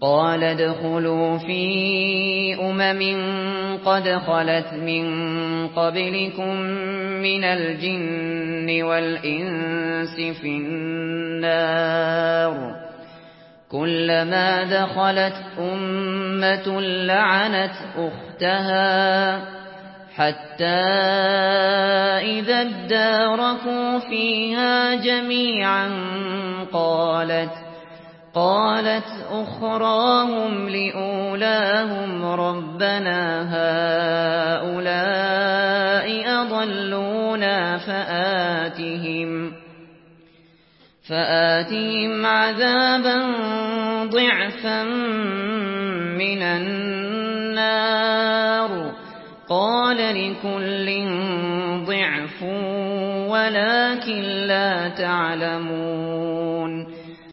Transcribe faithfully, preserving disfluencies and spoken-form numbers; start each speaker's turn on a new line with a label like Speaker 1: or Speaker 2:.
Speaker 1: قال ادخلوا في أمم قد خلت من قبلكم من الجن والإنس في النار كلما دخلت أمة لعنت أختها حتى إذا اداركوا فيها جميعا قالت قالت أخراهم لأولاهم ربنا هؤلاء أضلونا فآتهم فآتهم عذابا ضعفا من النار قال لكل ضعف ولكن لا تعلمون